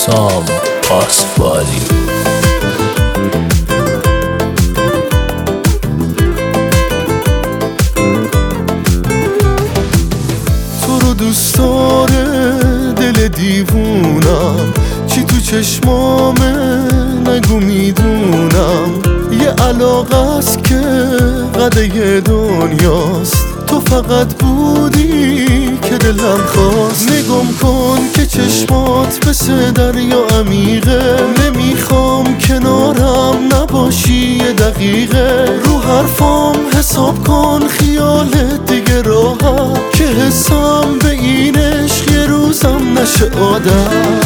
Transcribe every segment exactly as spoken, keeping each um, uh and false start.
حسام آسفاری. تو رو دوست داره دل دیوونم، چی تو چشمامه نگو میدونم. یه علاقه است که قده دنیاست، تو فقط بودی که دلم خواست. نگم کن که چشمات مثل دریا عمیقه، نمیخوام کنارم نباشی یه دقیقه. رو حرفام حساب کن خیالت دیگه راحت، که حسام به این عشق یه روزم نشه عادت.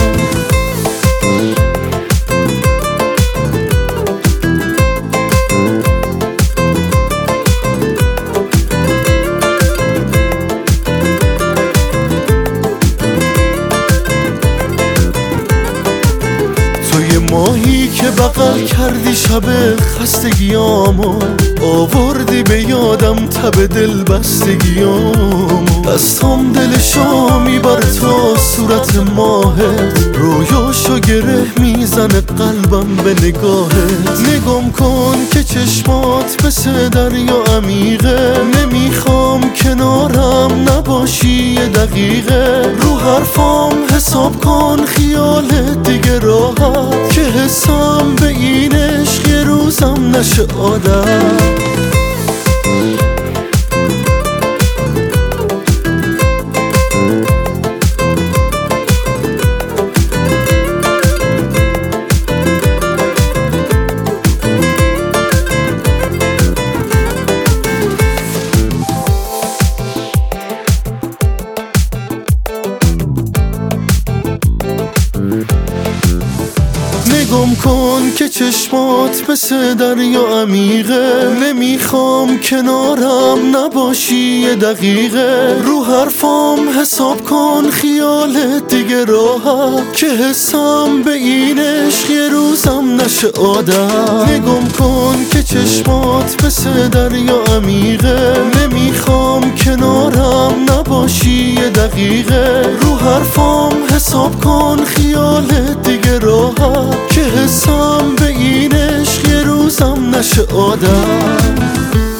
ماهی که بغل کردی شب خستگیامو، آوردی به یادم تب دل بستگیامو. دستام دلشو میبره تا صورت ماهت، رویاشو گره میزنه قلبم به نگاهت. نگم کن که چشمات مثل دریا عمیقه، نمیخوام کنارم نباشی یه دقیقه. رو حرفام حساب کن خیالت دیگه راحت، که حسام به این عشق یه روزم نشه عادت. نگم کن که چشمات مثل دریا عمیقه، نمیخوام کنارم نباشی یه دقیقه. رو حرفام حساب کن خیالت دیگه راحت، که حسام به این عشق یه روزم نشه عادت. نگم کن که چشمات مثل دریا عمیقه، نمیخوام کنارم نباشی یه دقیقه. رو حرفام حساب کن خیالت دیگه راحت، که حسام به این عشق یه روزم نشه عادت.